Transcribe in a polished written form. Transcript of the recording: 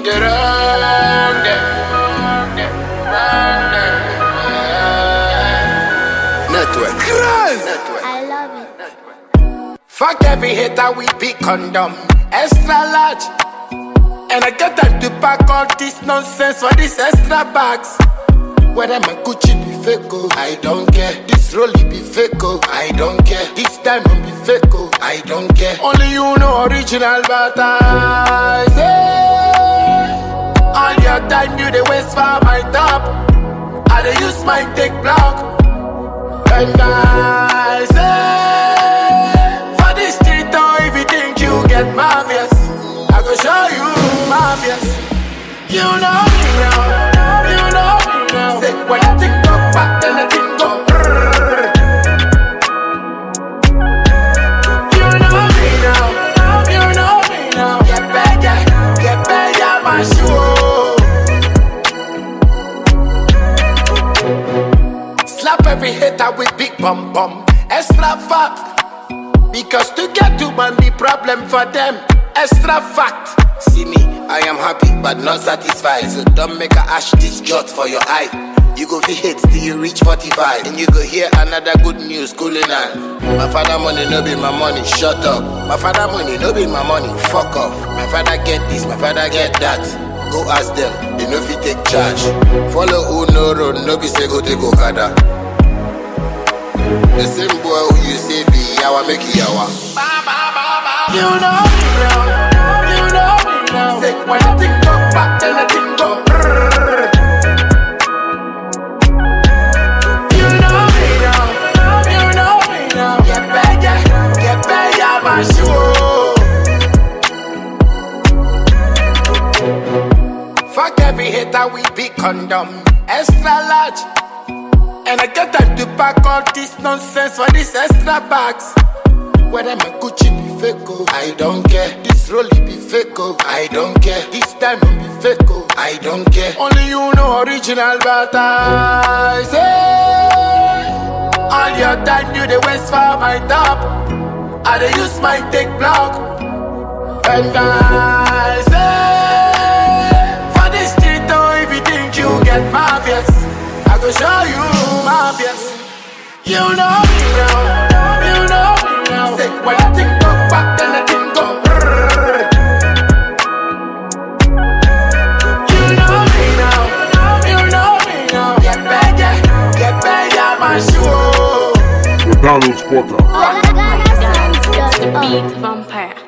Network. I love it. Fuck every hater, we be condom. Extra large. And I get time to pack all this nonsense for these extra bags. Whether my Gucci be fake, oh, I don't care. This Rolly be fake, oh, I don't care. This diamond be fake, oh, I don't care. Only you know original, but I say all your time you dey waste for my top. I dey use my take block. And I say for this street, oh, if you think you get marvelous, I go show you marvelous. You know me now, you know me now. Say when I think go back, then I think go brrrr. You know me now, you know me now. Get better, my shoe. Slap every hater with big bum bum, extra fat. Because to get to money problem for them, extra fact. See me, I am happy but not satisfied. So don't make a ash this jot for your eye. You go fi hate till you reach 45. And you go hear another good news cooling on. My father money no be my money, shut up. My father money no be my money, fuck off. My father get this, my father get that. Go ask them, they no fi take charge. Follow who no road, no be say go take Okada. The same boy who you say be yawa make you yawa. You know me now, you know me now. Say when I think go back, then I think go brrrr. You know me now, you know me now. Get better, my shoe. Fuck every hater, we be condom. Extra large. And I get time to pack all this nonsense for these extra bags. Whether my Gucci be fake, oh, I don't care. This Rolly be fake, oh, I don't care. This diamond be fake, oh, I don't care. Only you know original, but I say all your time you dey waste for my top. I dey use my take block. And I say for this street, oh, if you think you get marvelous, I go show you marvelous. You know me now, you know me now. Say when I think go back, then I think go brrrr. You know me now, you know me now. Get better, my shoe. The Donald Spotter. Ghana Sounds.org. Beat Vampire.